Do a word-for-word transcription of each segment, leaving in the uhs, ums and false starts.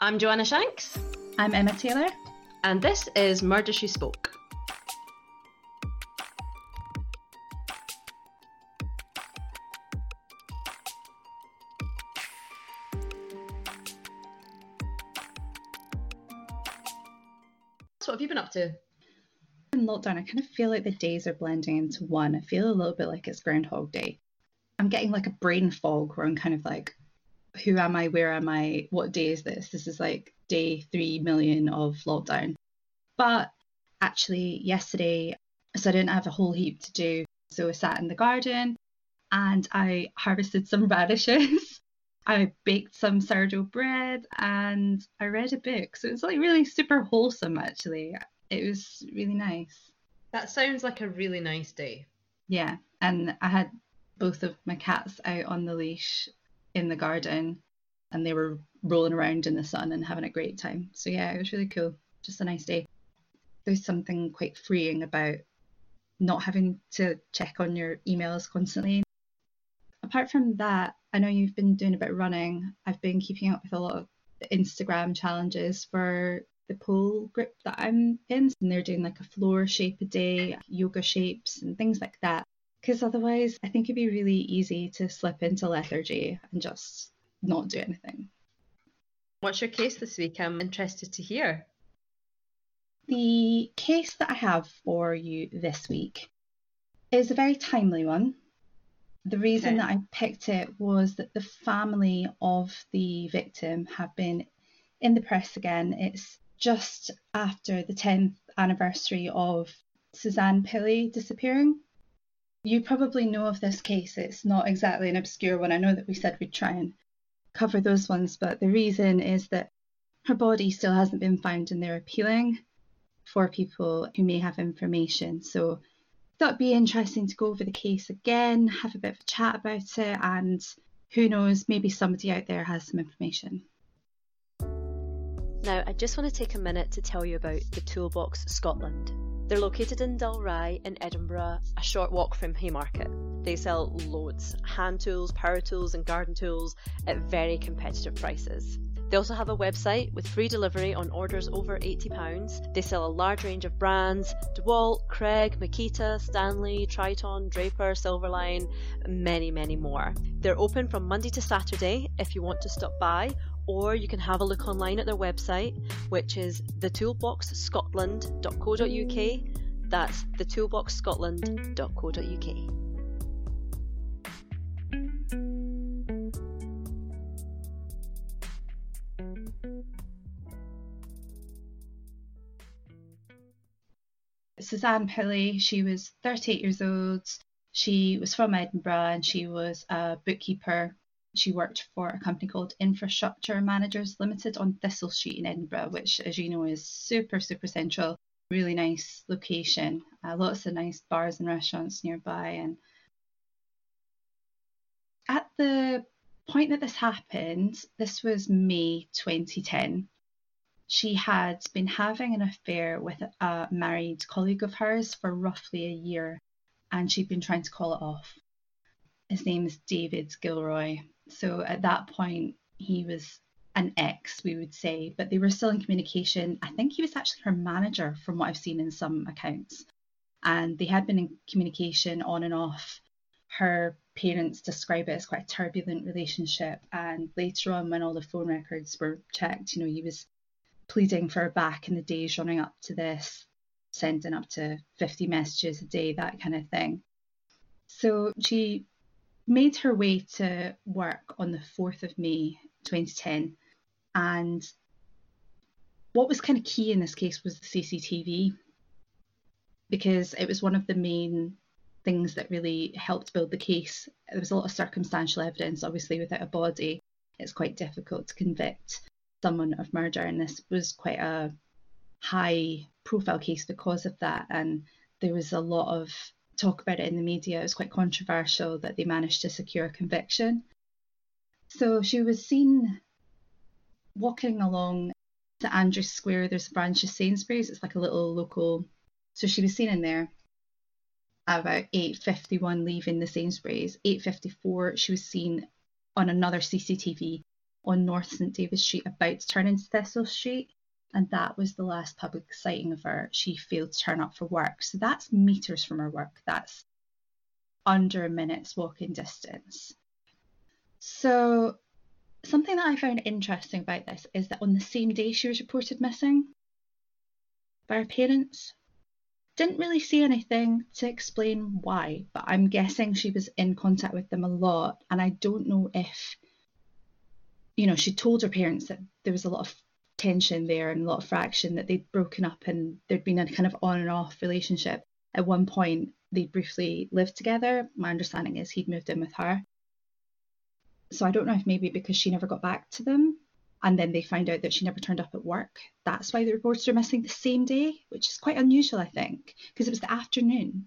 I'm Joanna Shanks. I'm Emma Taylor. And this is Murder, She Spoke. So what have you been up to? In lockdown, I kind of feel like the days are blending into one. I feel a little bit like it's Groundhog Day. I'm getting like a brain fog where I'm kind of like, who am I? Where am I? What day is this? This is like day three million of lockdown. But actually yesterday, so I didn't have a whole heap to do. So I sat in the garden and I harvested some radishes. I baked some sourdough bread and I read a book. So it's like really super wholesome, actually. It was really nice. That sounds like a really nice day. Yeah. And I had both of my cats out on the leash in the garden and they were rolling around in the sun and having a great time. So yeah, it was really cool. Just a nice day. There's something quite freeing about not having to check on your emails constantly. Apart from that, I know you've been doing a bit of running. I've been keeping up with a lot of Instagram challenges for the pole group that I'm in. And they're doing like a floor shape a day, yoga shapes and things like that. Because otherwise, I think it'd be really easy to slip into lethargy and just not do anything. What's your case this week? I'm interested to hear. The case that I have for you this week is a very timely one. The reason okay. that I picked it was that the family of the victim have been in the press again. It's just after the tenth anniversary of Suzanne Pilley disappearing. You probably know of this case. It's not exactly an obscure one. I know that we said we'd try and cover those ones, but the reason is that her body still hasn't been found and they're appealing for people who may have information. So I thought it'd be interesting to go over the case again, have a bit of a chat about it, and who knows, maybe somebody out there has some information. Now, I just want to take a minute to tell you about the Toolbox Scotland. They're located in Dalry in Edinburgh, a short walk from Haymarket. They sell loads, hand tools, power tools and garden tools at very competitive prices. They also have a website with free delivery on orders over eighty pounds. They sell a large range of brands: DeWalt, Craig, Makita, Stanley, Triton, Draper, Silverline, many, many more. They're open from Monday to Saturday if you want to stop by, or you can have a look online at their website, which is the toolbox scotland dot co dot uk. That's the toolbox scotland dot co dot uk. Suzanne Pilley, she was thirty-eight years old. She was from Edinburgh and she was a bookkeeper. She worked for a company called Infrastructure Managers Limited on Thistle Street in Edinburgh, which, as you know, is super, super central. Really nice location. Uh, lots of nice bars and restaurants nearby. And at the point that this happened, this was May twenty ten. She had been having an affair with a married colleague of hers for roughly a year, and she'd been trying to call it off. His name is David Gilroy. So at that point, he was an ex, we would say, but they were still in communication. I think he was actually her manager from what I've seen in some accounts. And they had been in communication on and off. Her parents describe it as quite a turbulent relationship. And later on, when all the phone records were checked, you know, he was pleading for her back in the days running up to this, sending up to fifty messages a day, that kind of thing. So she made her way to work on the fourth of May twenty ten. And what was kind of key in this case was the C C T V, because it was one of the main things that really helped build the case. There was a lot of circumstantial evidence. Obviously, without a body, it's quite difficult to convict someone of murder, and this was quite a high profile case because of that. And there was a lot of talk about it in the media. It was quite controversial that they managed to secure a conviction. So she was seen walking along to Andrews Square. There's a branch of Sainsbury's. It's like a little local. So she was seen in there at about eight fifty-one leaving the Sainsbury's. eight fifty-four she was seen on another C C T V on North St David Street about to turn into Thistle Street, and that was the last public sighting of her. She failed to turn up for work. So that's metres from her work. That's under a minute's walking distance. So something that I found interesting about this is that on the same day she was reported missing by her parents, didn't really see anything to explain why, but I'm guessing she was in contact with them a lot, and I don't know if, you know, she told her parents that there was a lot of tension there and a lot of fraction, that they'd broken up and there'd been a kind of on and off relationship. At one point, they briefly lived together. My understanding is he'd moved in with her. So I don't know if maybe because she never got back to them and then they found out that she never turned up at work, that's why they reported her missing the same day, which is quite unusual, I think, because it was the afternoon.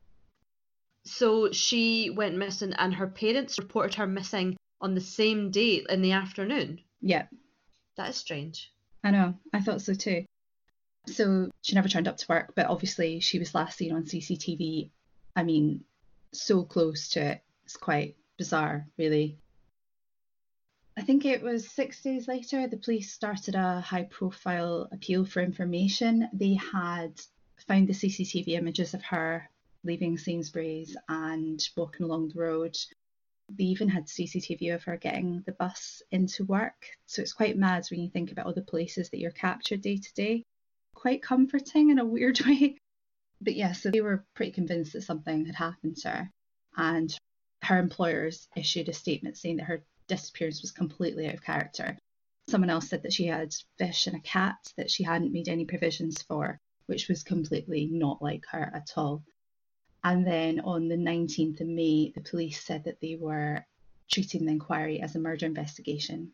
So she went missing and her parents reported her missing on the same day in the afternoon? Yeah. That is strange. I know, I thought so too. So she never turned up to work, but obviously she was last seen on C C T V. I mean, so close to it. It's quite bizarre, really. I think it was six days later, the police started a high-profile appeal for information. They had found the C C T V images of her leaving Sainsbury's and walking along the road. They even had C C T V of her getting the bus into work. So it's quite mad when you think about all the places that you're captured day to day. Quite comforting in a weird way. But yeah, so they were pretty convinced that something had happened to her. And her employers issued a statement saying that her disappearance was completely out of character. Someone else said that she had fish and a cat that she hadn't made any provisions for, which was completely not like her at all. And then on the nineteenth of May, the police said that they were treating the inquiry as a murder investigation.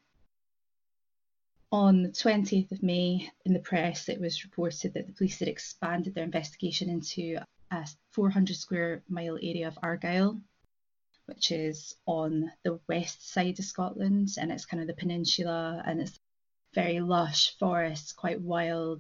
On the twentieth of May, in the press, it was reported that the police had expanded their investigation into a four hundred square mile area of Argyll, which is on the west side of Scotland, and it's kind of the peninsula, and it's very lush forests, quite wild,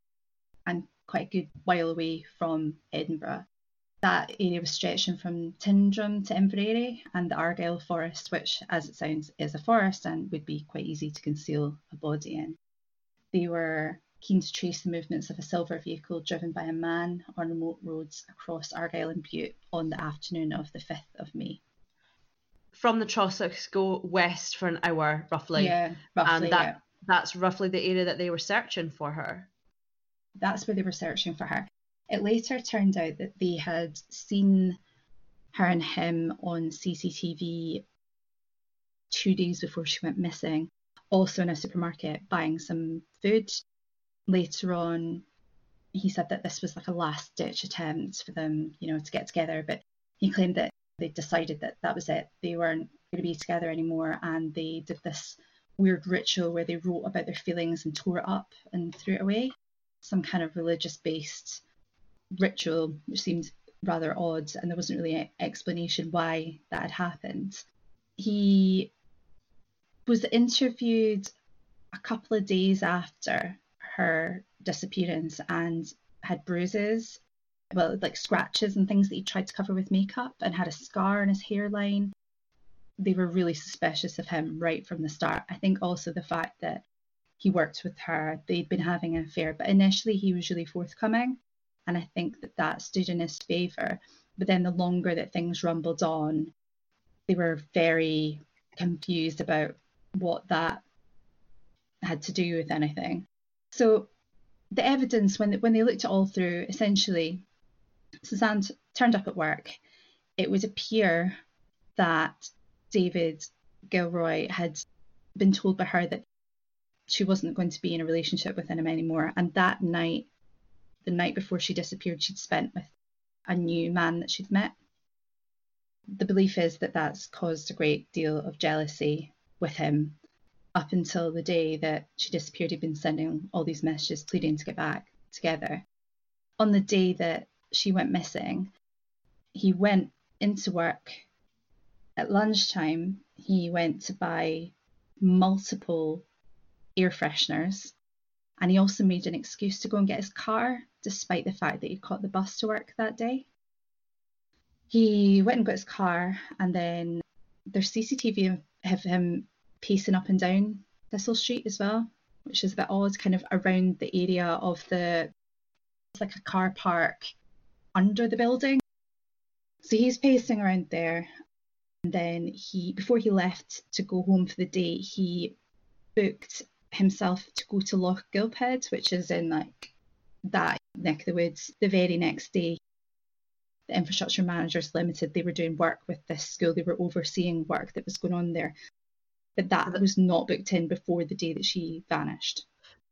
and quite a good while away from Edinburgh. That area was stretching from Tyndrum to Inveraray, and the Argyll forest, which, as it sounds, is a forest and would be quite easy to conceal a body in. They were keen to trace the movements of a silver vehicle driven by a man on remote roads across Argyll and Bute on the afternoon of the fifth of May. From the Trossachs, go west for an hour, roughly. Yeah, roughly, And that, yeah. that's roughly the area that they were searching for her. That's where they were searching for her. It later turned out that they had seen her and him on C C T V two days before she went missing, also in a supermarket buying some food. Later on, he said that this was like a last-ditch attempt for them, you know, to get together, but he claimed that they decided that that was it. They weren't going to be together anymore, and they did this weird ritual where they wrote about their feelings and tore it up and threw it away. Some kind of religious-based ritual, which seemed rather odd, and there wasn't really an explanation why that had happened. He was interviewed a couple of days after her disappearance and had bruises, well, like scratches and things that he tried to cover with makeup, and had a scar on his hairline. They were really suspicious of him right from the start. I think also the fact that he worked with her, they'd been having an affair, but initially he was really forthcoming. And I think that that stood in his favour. But then the longer that things rumbled on, they were very confused about what that had to do with anything. So the evidence, when they, when they looked it all through, essentially, Suzanne t- turned up at work. It would appear that David Gilroy had been told by her that she wasn't going to be in a relationship with him anymore. And that night, the night before she disappeared, she'd spent with a new man that she'd met. The belief is that that's caused a great deal of jealousy with him. Up until the day that she disappeared, he'd been sending all these messages pleading to get back together. On the day that she went missing, he went into work. At lunchtime, he went to buy multiple air fresheners, and he also made an excuse to go and get his car, despite the fact that he'd caught the bus to work that day. He went and got his car, and then there's C C T V of him pacing up and down Thistle Street as well, which is a bit odd, kind of around the area of the, it's like a car park under the building. So he's pacing around there. And then he, before he left to go home for the day, he booked himself to go to Loch Gilphead, which is in like that neck of the woods. The very next day, the Infrastructure Managers Limited, they were doing work with this school. They were overseeing work that was going on there. But that was not booked in before the day that she vanished.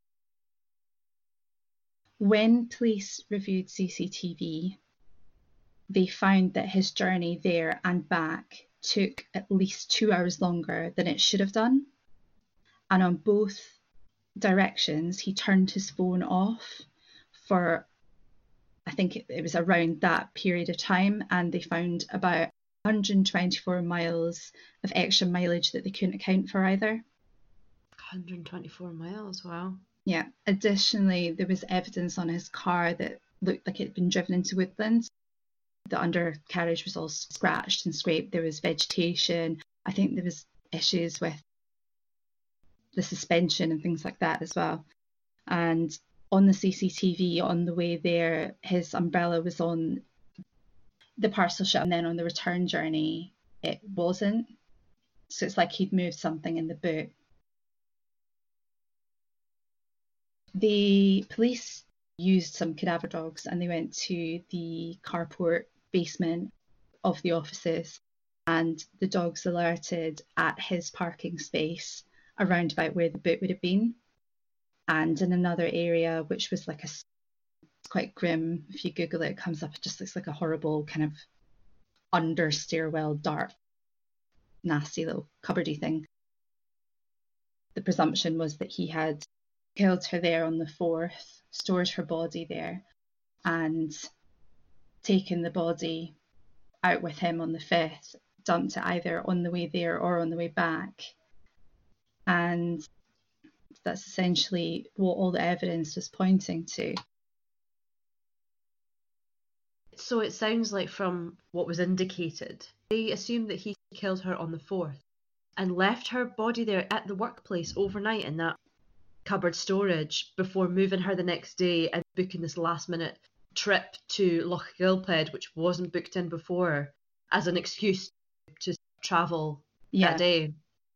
When police reviewed C C T V, they found that his journey there and back took at least two hours longer than it should have done. And on both directions, he turned his phone off for, I think it, it was around that period of time, and they found about one hundred twenty-four miles of extra mileage that they couldn't account for either. one hundred twenty-four miles, wow. Yeah. Additionally, there was evidence on his car that looked like it had been driven into woodlands. The undercarriage was all scratched and scraped. There was vegetation. I think there was issues with the suspension and things like that as well. And on the C C T V on the way there, his umbrella was on the parcel ship, and then on the return journey, it wasn't. So it's like he'd moved something in the boot. The police used some cadaver dogs and they went to the carport basement of the offices, and the dogs alerted at his parking space around about where the boot would have been, and in another area which was like a, it's quite grim. If you Google it, it comes up, it just looks like a horrible kind of under stairwell, dark, nasty little cupboardy thing. The presumption was that he had killed her there on the fourth, stored her body there, and taken the body out with him on the fifth, dumped it either on the way there or on the way back. And that's essentially what all the evidence was pointing to. So it sounds like from what was indicated, they assumed that he killed her on the fourth and left her body there at the workplace overnight in that cupboard storage before moving her the next day and booking this last minute trip to Loch Gilphead, which wasn't booked in before, as an excuse to travel yeah. that day.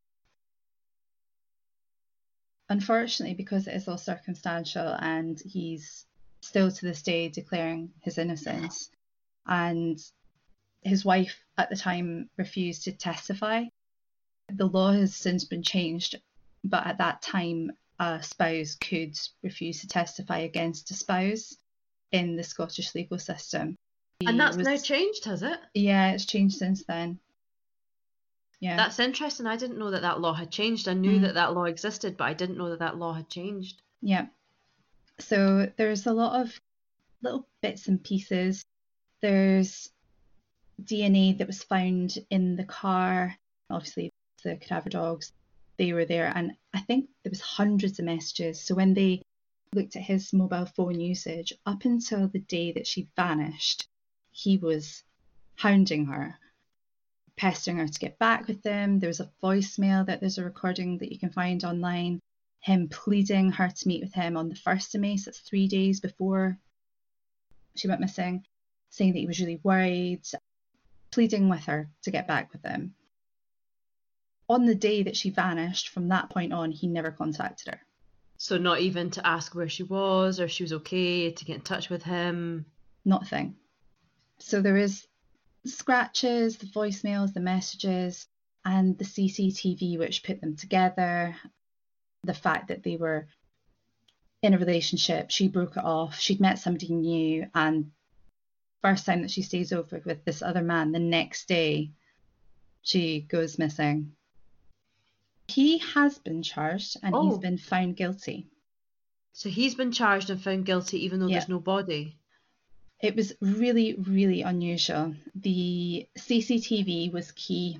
Unfortunately, because it is all circumstantial and he's still to this day declaring his innocence, and his wife at the time refused to testify. The law has since been changed, but at that time a spouse could refuse to testify against a spouse in the Scottish legal system. And that's was, now changed, has it? Yeah, it's changed since then. Yeah. That's interesting. I didn't know that that law had changed. I knew mm. that that law existed, but I didn't know that that law had changed. Yeah. So there's a lot of little bits and pieces. There's D N A that was found in the car. Obviously, the cadaver dogs, they were there. And I think there was hundreds of messages. So when they looked at his mobile phone usage, up until the day that she vanished, he was hounding her, pestering her to get back with him. There was a voicemail that there's a recording that you can find online, him pleading her to meet with him on the first of May, so that's three days before she went missing, saying that he was really worried, pleading with her to get back with him. On the day that she vanished, from that point on, he never contacted her. So not even to ask where she was or if she was okay, to get in touch with him? Not a thing. So there is scratches, the voicemails, the messages, and the C C T V which put them together. The fact that they were in a relationship, she broke it off, she'd met somebody new, and first time that she stays over with this other man, the next day she goes missing. He has been charged and Oh. he's been found guilty. So he's been charged and found guilty even though Yeah. there's no body? It was really, really unusual. The C C T V was key.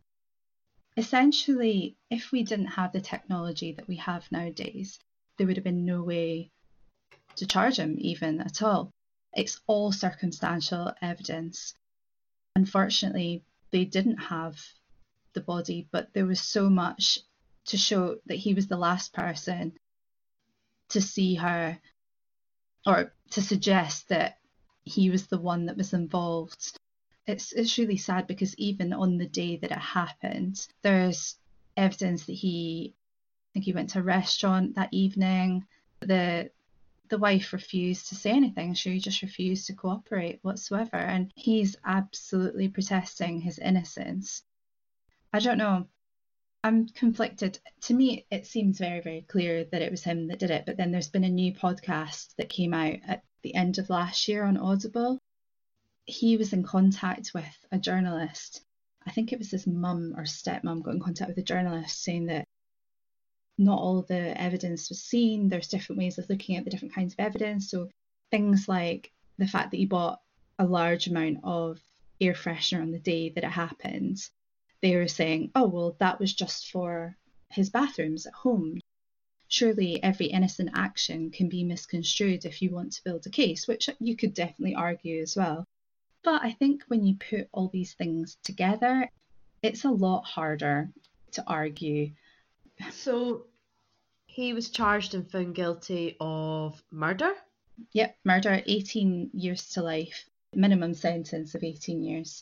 Essentially, if we didn't have the technology that we have nowadays, there would have been no way to charge him even at all. It's all circumstantial evidence. Unfortunately, they didn't have the body, but there was so much to show that he was the last person to see her, or to suggest that he was the one that was involved. It's it's really sad, because even on the day that it happened, there's evidence that he, I think he went to a restaurant that evening. The the wife refused to say anything. She just refused to cooperate whatsoever. And he's absolutely protesting his innocence. I don't know. I'm conflicted. To me, it seems very, very clear that it was him that did it. But then there's been a new podcast that came out at the end of last year on Audible. He was in contact with a journalist. I think it was his mum or stepmom got in contact with a journalist saying that not all the evidence was seen. There's different ways of looking at the different kinds of evidence. So things like the fact that he bought a large amount of air freshener on the day that it happened. They were saying, oh, well, that was just for his bathrooms at home. Surely every innocent action can be misconstrued if you want to build a case, which you could definitely argue as well. But I think when you put all these things together, it's a lot harder to argue. So he was charged and found guilty of murder? Yep, murder, eighteen years to life, minimum sentence of eighteen years.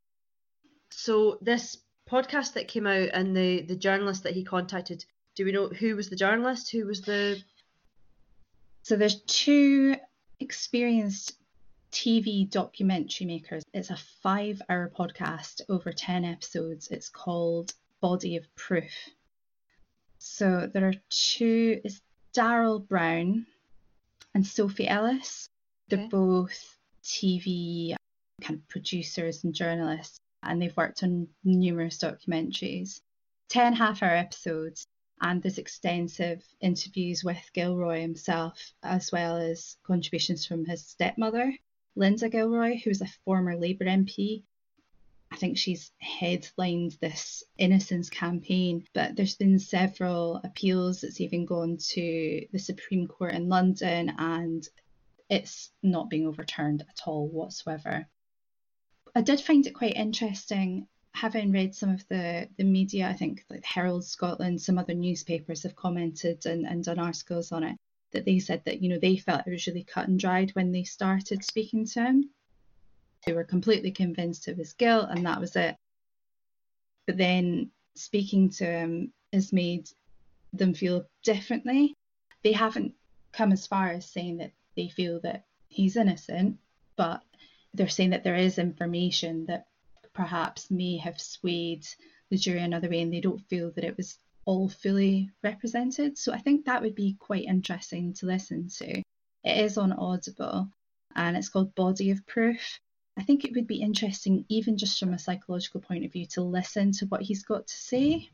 So this podcast that came out and the, the journalist that he contacted, do we know who was the journalist? Who was the... So there's two experienced T V documentary makers. It's a five-hour podcast over ten episodes. It's called Body of Proof. So there are two, it's Daryl Brown and Sophie Ellis. They're Okay. both T V kind of producers and journalists, and they've worked on numerous documentaries. Ten half-hour episodes, and there's extensive interviews with Gilroy himself, as well as contributions from his stepmother, Linda Gilroy, who's a former Labour M P. I think she's headlined this innocence campaign, but there's been several appeals. It's even gone to the Supreme Court in London, and it's not being overturned at all whatsoever. I did find it quite interesting, having read some of the, the media. I think like Herald Scotland, some other newspapers have commented and, and done articles on it, that they said that, you know, they felt it was really cut and dried when they started speaking to him. They were completely convinced of his guilt, and that was it. But then speaking to him has made them feel differently. They haven't come as far as saying that they feel that he's innocent, but they're saying that there is information that perhaps may have swayed the jury another way, and they don't feel that it was all fully represented. So I think that would be quite interesting to listen to. It is on Audible, and it's called Body of Proof. I think it would be interesting, even just from a psychological point of view, to listen to what he's got to say.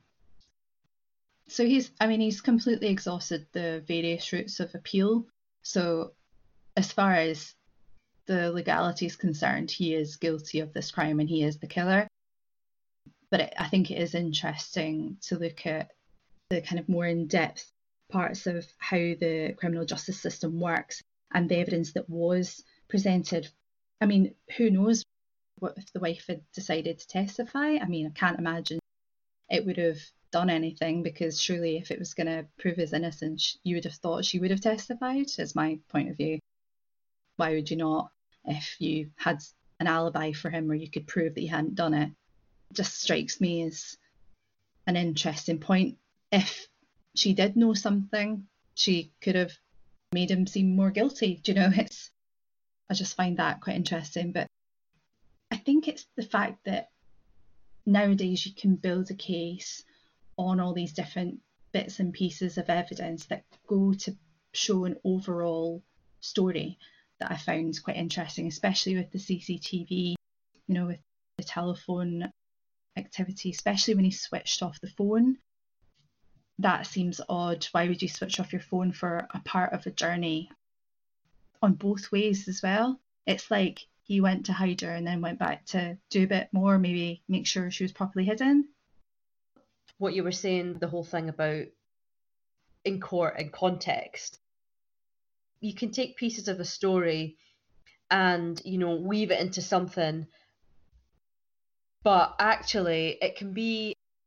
So he's, I mean, he's completely exhausted the various routes of appeal. So as far as the legality is concerned, he is guilty of this crime and he is the killer. But it, I think it is interesting to look at the kind of more in-depth parts of how the criminal justice system works and the evidence that was presented. I mean, who knows what if the wife had decided to testify? I mean, I can't imagine it would have done anything, because surely if it was going to prove his innocence, you would have thought she would have testified, is my point of view. Why would you not, if you had an alibi for him or you could prove that he hadn't done it? It just strikes me as an interesting point. If she did know something, she could have made him seem more guilty. Do you know, it's I just find that quite interesting. But I think it's the fact that nowadays you can build a case on all these different bits and pieces of evidence that go to show an overall story that I found quite interesting, especially with the C C T V, you know, with the telephone activity, especially when he switched off the phone. That seems odd. Why would you switch off your phone for a part of a journey? On both ways as well. It's like he went to hide her and then went back to do a bit more, maybe make sure she was properly hidden. What you were saying, the whole thing about in court and context. You can take pieces of a story and, you know, weave it into something, but actually it can be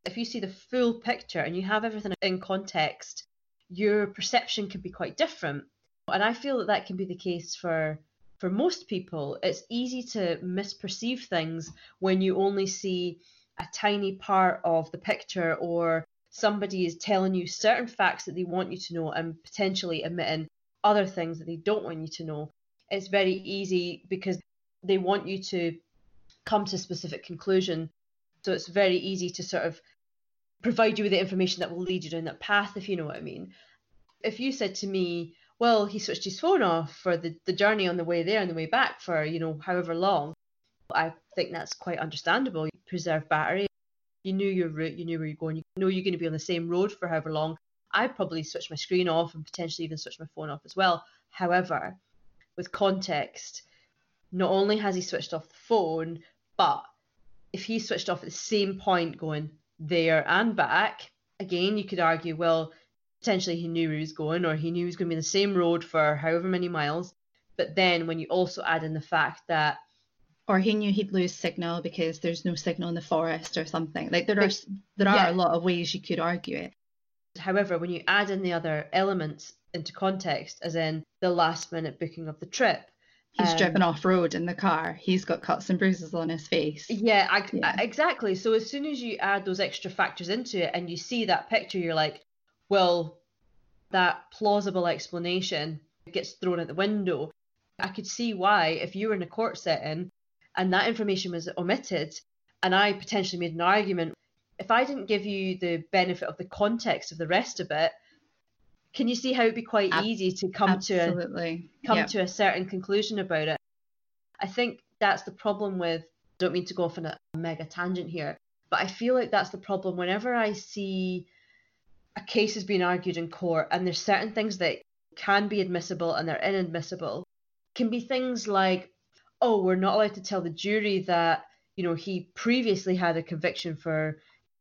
If you see the full picture and you have everything in context, your perception can be quite different. And I feel that that can be the case for for most people. It's easy to misperceive things when you only see a tiny part of the picture, or somebody is telling you certain facts that they want you to know and potentially omitting other things that they don't want you to know. It's very easy because they want you to come to a specific conclusion. So it's very easy to sort of provide you with the information that will lead you down that path, if you know what I mean. If you said to me, well, he switched his phone off for the, the journey on the way there and the way back for, you know, however long, I think that's quite understandable. You preserve battery. You knew your route, you knew where you're going, you know you're going to be on the same road for however long. I'd probably switch my screen off and potentially even switch my phone off as well. However, with context, not only has he switched off the phone, but if he switched off at the same point going there and back, again, you could argue, well, potentially he knew where he was going, or he knew he was going to be on the same road for however many miles. But then when you also add in the fact that, or he knew he'd lose signal because there's no signal in the forest or something. Like there are there are yeah. a lot of ways you could argue it. However, when you add in the other elements into context, as in the last minute booking of the trip, he's um, driven off road in the car, he's got cuts and bruises on his face. Yeah, I, yeah, exactly. So as soon as you add those extra factors into it and you see that picture, you're like, well, that plausible explanation gets thrown out the window. I could see why, if you were in a court setting and that information was omitted and I potentially made an argument, if I didn't give you the benefit of the context of the rest of it, can you see how it'd be quite Ab- easy to come absolutely. to a, come yep. to a certain conclusion about it? I think that's the problem with, I don't mean to go off on a mega tangent here, but I feel like that's the problem whenever I see a case is being argued in court and there's certain things that can be admissible and they're inadmissible. Can be things like, oh, we're not allowed to tell the jury that, you know, he previously had a conviction for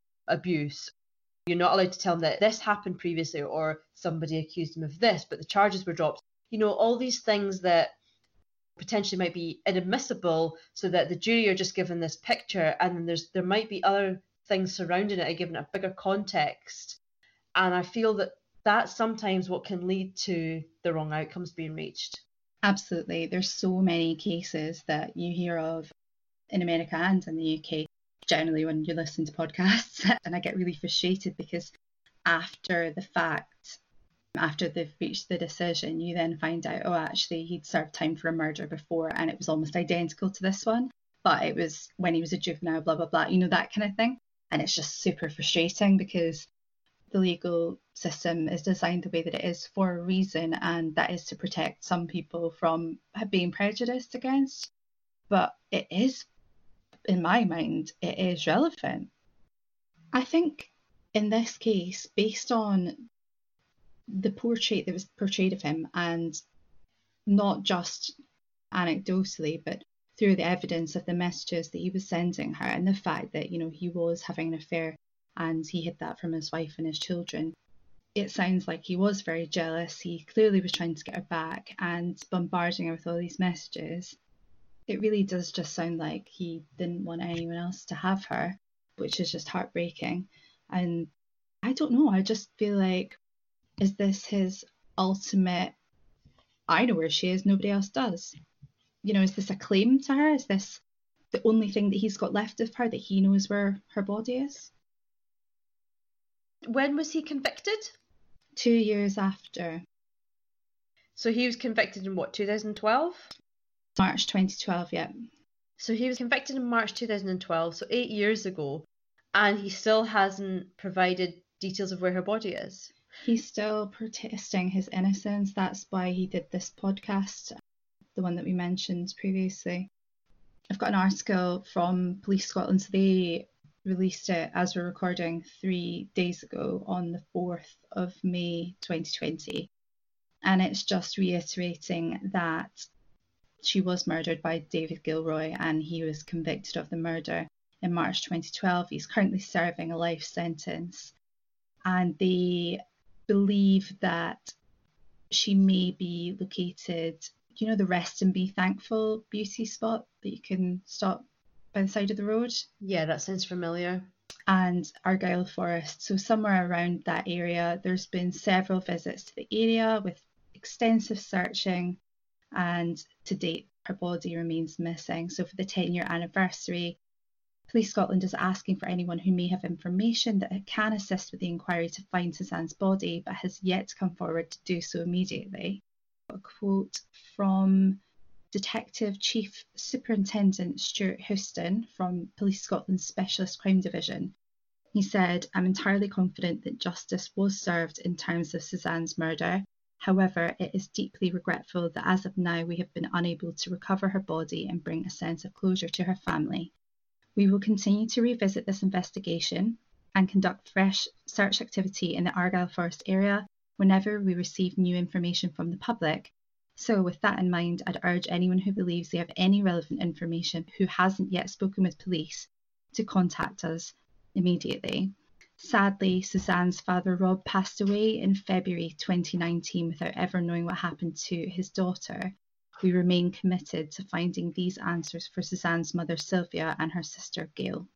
abuse. You're not allowed to tell them that this happened previously or somebody accused him of this, but the charges were dropped. You know, all these things that potentially might be inadmissible, so that the jury are just given this picture and then there's there might be other things surrounding it, given a bigger context. And I feel that that's sometimes what can lead to the wrong outcomes being reached. Absolutely. There's so many cases that you hear of in America and in the U K, generally when you listen to podcasts, and I get really frustrated because after the fact, after they've reached the decision, you then find out, oh, actually, he'd served time for a murder before and it was almost identical to this one, but it was when he was a juvenile, blah, blah, blah, you know, that kind of thing. And it's just super frustrating because the legal system is designed the way that it is for a reason, and that is to protect some people from being prejudiced against. But it is, in my mind, it is relevant. I think in this case, based on the portrait that was portrayed of him, and not just anecdotally, but through the evidence of the messages that he was sending her, and the fact that, you know, he was having an affair and he hid that from his wife and his children, it sounds like he was very jealous. He clearly was trying to get her back and bombarding her with all these messages. It really does just sound like he didn't want anyone else to have her, which is just heartbreaking. And I don't know, I just feel like, is this his ultimate, I know where she is, nobody else does? You know, is this a claim to her? Is this the only thing that he's got left of her, that he knows where her body is? When was he convicted? Two years after. So he was convicted in what, two thousand twelve? March twenty twelve, yeah. So he was convicted in March two thousand twelve, so eight years ago, and he still hasn't provided details of where her body is. He's still protesting his innocence. That's why he did this podcast, the one that we mentioned previously. I've got an article from Police Scotland. So they released it as we're recording three days ago on the fourth of May twenty twenty. And it's just reiterating that she was murdered by David Gilroy and he was convicted of the murder in March twenty twelve. He's currently serving a life sentence. And they believe that she may be located, you know, the Rest and Be Thankful beauty spot that you can stop by the side of the road? Yeah, that sounds familiar. and Argyll Forest. So somewhere around that area, there's been several visits to the area with extensive searching, and to date, her body remains missing. So for the ten-year anniversary, Police Scotland is asking for anyone who may have information that can assist with the inquiry to find Suzanne's body, but has yet to come forward to do so immediately. A quote from Detective Chief Superintendent Stuart Houston from Police Scotland's Specialist Crime Division. He said, "I'm entirely confident that justice was served in terms of Suzanne's murder. However, it is deeply regretful that as of now we have been unable to recover her body and bring a sense of closure to her family. We will continue to revisit this investigation and conduct fresh search activity in the Argyll Forest area whenever we receive new information from the public. So with that in mind, I'd urge anyone who believes they have any relevant information who hasn't yet spoken with police to contact us immediately." Sadly, Suzanne's father Rob passed away in February twenty nineteen without ever knowing what happened to his daughter. We remain committed to finding these answers for Suzanne's mother Sylvia and her sister Gail.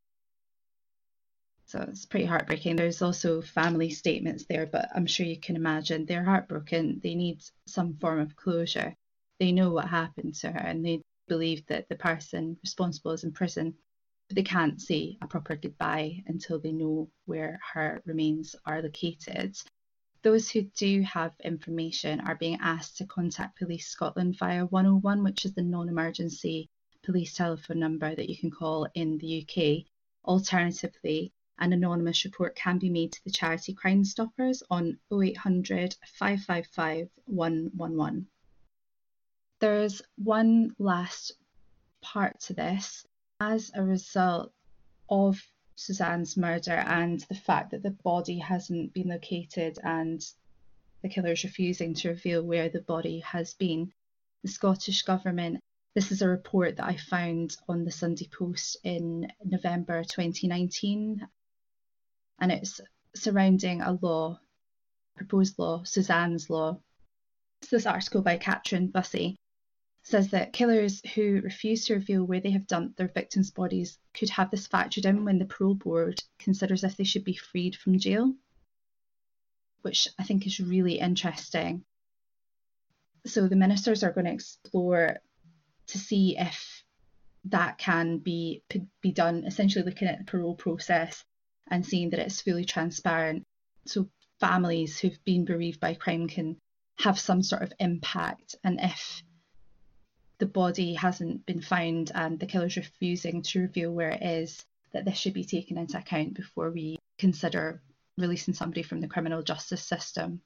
So it's pretty heartbreaking. There's also family statements there, but I'm sure you can imagine they're heartbroken. They need some form of closure. They know what happened to her and they believe that the person responsible is in prison, but they can't say a proper goodbye until they know where her remains are located. Those who do have information are being asked to contact Police Scotland via one oh one, which is the non-emergency police telephone number that you can call in the U K. Alternatively, an anonymous report can be made to the charity Crime Stoppers on oh eight hundred, five five five, one one one. There's one last part to this. As a result of Suzanne's murder and the fact that the body hasn't been located and the killer's refusing to reveal where the body has been, the Scottish Government, this is a report that I found on the Sunday Post in November twenty nineteen, and it's surrounding a law, proposed law, Suzanne's Law. So this article by Catherine Bussey says that killers who refuse to reveal where they have dumped their victims' bodies could have this factored in when the parole board considers if they should be freed from jail, which I think is really interesting. So the ministers are going to explore to see if that can be be done, essentially looking at the parole process and seeing that it's fully transparent, so families who've been bereaved by crime can have some sort of impact. And if the body hasn't been found and the killer's refusing to reveal where it is, that this should be taken into account before we consider releasing somebody from the criminal justice system.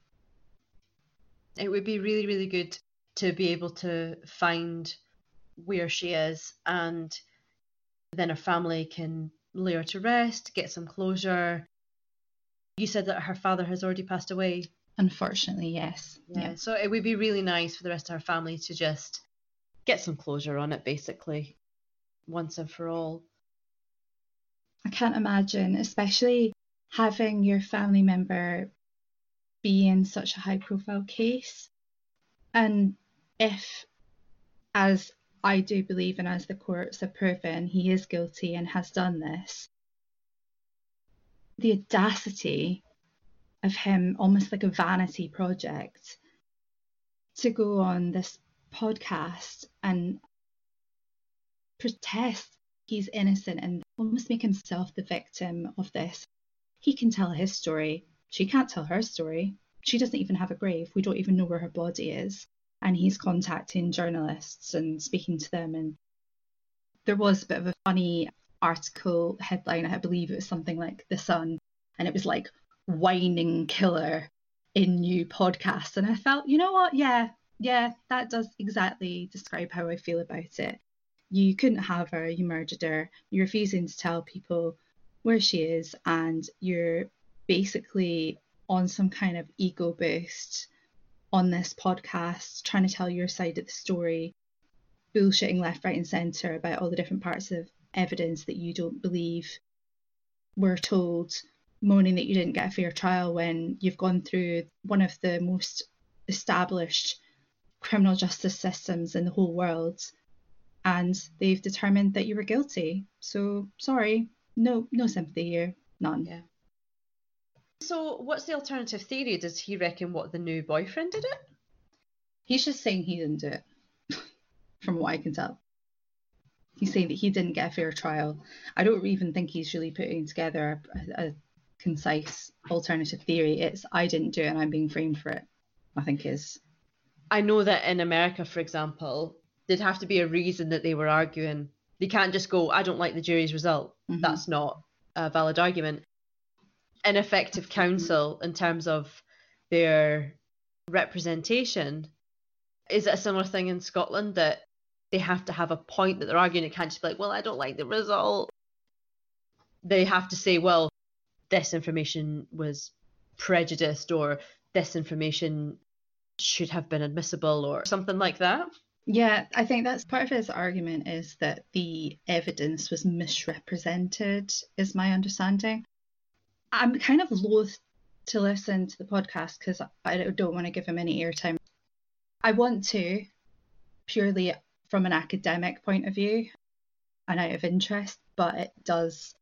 It would be really, really good to be able to find where she is, and then her family can lay her to rest, get some closure. You said that her father has already passed away. Unfortunately, yes. Yeah. yeah. So it would be really nice for the rest of her family to just get some closure on it, basically, once and for all. I can't imagine, especially having your family member be in such a high profile case. And if, as I do believe and as the courts have proven, he is guilty and has done this, the audacity of him, almost like a vanity project, to go on this podcast and protest he's innocent and almost make himself the victim of this. He can tell his story. She can't tell her story. She doesn't even have a grave. We don't even know where her body is. And he's contacting journalists and speaking to them. And there was a bit of a funny article headline. I believe it was something like The Sun. And it was like, whining killer in new podcast. And I felt, you know what? Yeah, yeah, that does exactly describe how I feel about it. You couldn't have her, you murdered her, you're refusing to tell people where she is, and you're basically on some kind of ego boost on this podcast, trying to tell your side of the story, bullshitting left, right and centre about all the different parts of evidence that you don't believe were told, moaning that you didn't get a fair trial when you've gone through one of the most established criminal justice systems in the whole world, and they've determined that you were guilty. So sorry, no, no sympathy here, none. Yeah. So what's the alternative theory? Does he reckon what the new boyfriend did it? He's just saying he didn't do it, from what I can tell. He's saying that he didn't get a fair trial. I don't even think he's really putting together a, a concise alternative theory. It's I didn't do it and I'm being framed for it, I think is. I know that in America, for example, there'd have to be a reason that they were arguing. They can't just go, I don't like the jury's result. Mm-hmm. That's not a valid argument. Ineffective counsel in terms of their representation. Is it a similar thing in Scotland that they have to have a point that they're arguing? It can't just be like, well, I don't like the result. They have to say, well, this information was prejudiced, or this information should have been admissible, or something like that. Yeah, I think that's part of his argument, is that the evidence was misrepresented, is my understanding. I'm kind of loath to listen to the podcast because I don't want to give him any airtime. I want to, purely from an academic point of view and out of interest, but it does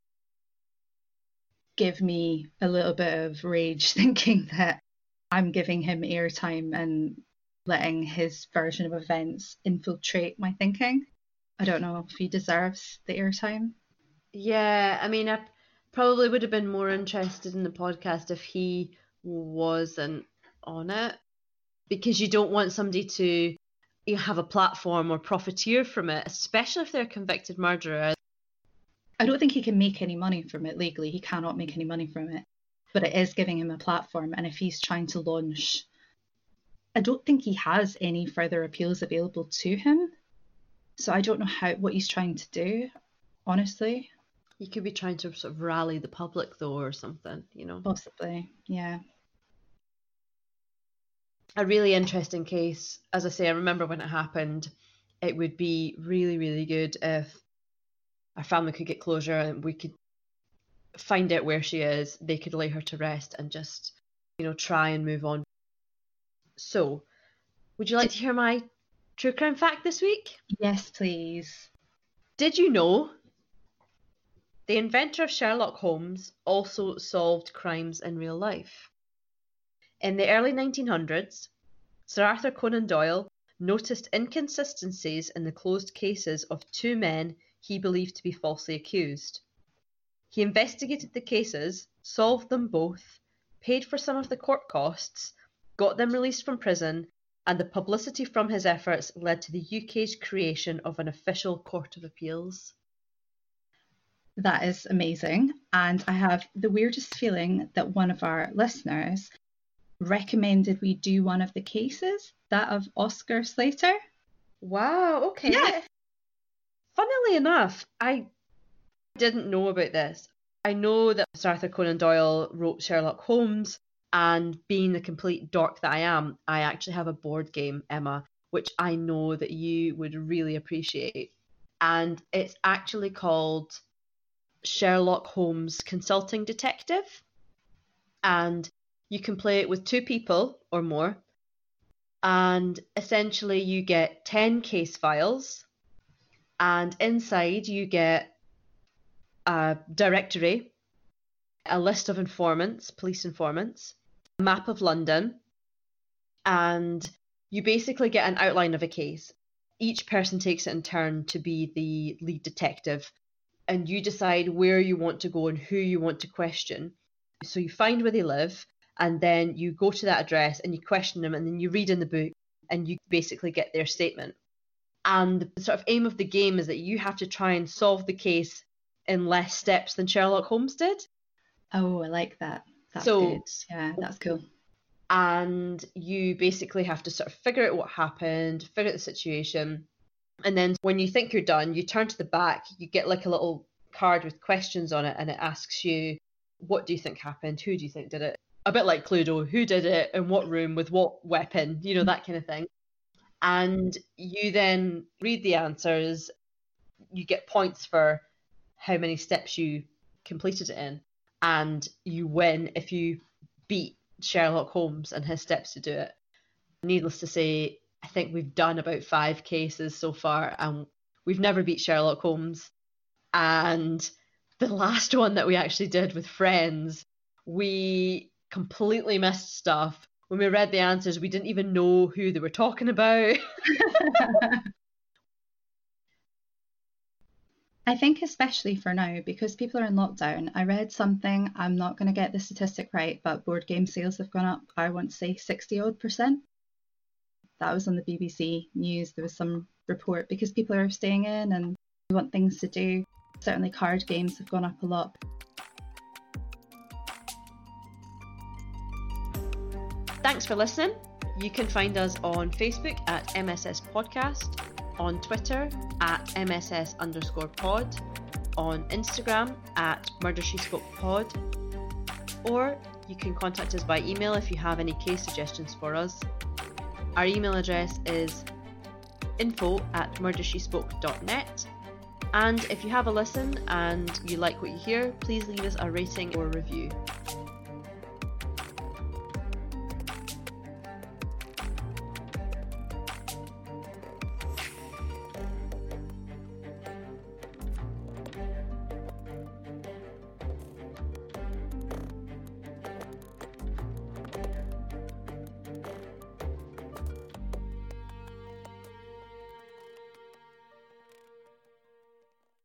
give me a little bit of rage thinking that I'm giving him airtime and letting his version of events infiltrate my thinking. I don't know if he deserves the airtime. Yeah, I mean, I probably would have been more interested in the podcast if he wasn't on it, because you don't want somebody to you have a platform or profiteer from it, especially if they're a convicted murderer. I don't think he can make any money from it legally. He cannot make any money from it. But it is giving him a platform. And if he's trying to launch, I don't think he has any further appeals available to him. So I don't know how what he's trying to do, honestly. He could be trying to sort of rally the public, though, or something, you know. Possibly, yeah. A really interesting case. As I say, I remember when it happened. It would be really, really good if our family could get closure and we could find out where she is. They could lay her to rest and just, you know, try and move on. So, would you like to hear my true crime fact this week? Yes, please. Did you know the inventor of Sherlock Holmes also solved crimes in real life? In the early nineteen hundreds, Sir Arthur Conan Doyle noticed inconsistencies in the closed cases of two men he believed to be falsely accused. He investigated the cases, solved them both, paid for some of the court costs, got them released from prison, and the publicity from his efforts led to the U K's creation of an official court of appeals. That is amazing. And I have the weirdest feeling that one of our listeners recommended we do one of the cases, that of Oscar Slater. Wow, okay. Yeah. Funnily enough, I didn't know about this. I know that Sir Arthur Conan Doyle wrote Sherlock Holmes, and being the complete dork that I am, I actually have a board game, Emma, which I know that you would really appreciate. And it's actually called Sherlock Holmes Consulting Detective. And you can play it with two people or more. And essentially you get ten case files. And inside you get a directory, a list of informants, police informants, a map of London, and you basically get an outline of a case. Each person takes it in turn to be the lead detective, and you decide where you want to go and who you want to question. So you find where they live, and then you go to that address and you question them, and then you read in the book and you basically get their statement. And the sort of aim of the game is that you have to try and solve the case in less steps than Sherlock Holmes did. Oh, I like that. That's so, good. Yeah, that's cool. And you basically have to sort of figure out what happened, figure out the situation. And then when you think you're done, you turn to the back, you get like a little card with questions on it, and it asks you, what do you think happened? Who do you think did it? A bit like Cluedo, who did it, in what room, with what weapon, you know, that kind of thing. And you then read the answers. You get points for how many steps you completed it in. And you win if you beat Sherlock Holmes and his steps to do it. Needless to say, I think we've done about five cases so far, and we've never beat Sherlock Holmes. And the last one that we actually did with friends, we completely missed stuff. When we read the answers, we didn't even know who they were talking about. I think especially for now, because people are in lockdown, I read something, I'm not going to get the statistic right, but board game sales have gone up, I want to say sixty odd percent. That was on the B B C News. There was some report because people are staying in and we want things to do. Certainly card games have gone up a lot. Thanks for listening. You can find us on Facebook at M S S Podcast, on Twitter at M S S underscore pod, on Instagram at Murder She Spoke Pod, or you can contact us by email if you have any case suggestions for us. Our email address is info at murdershespoke dot net, and if you have a listen and you like what you hear, please leave us a rating or review.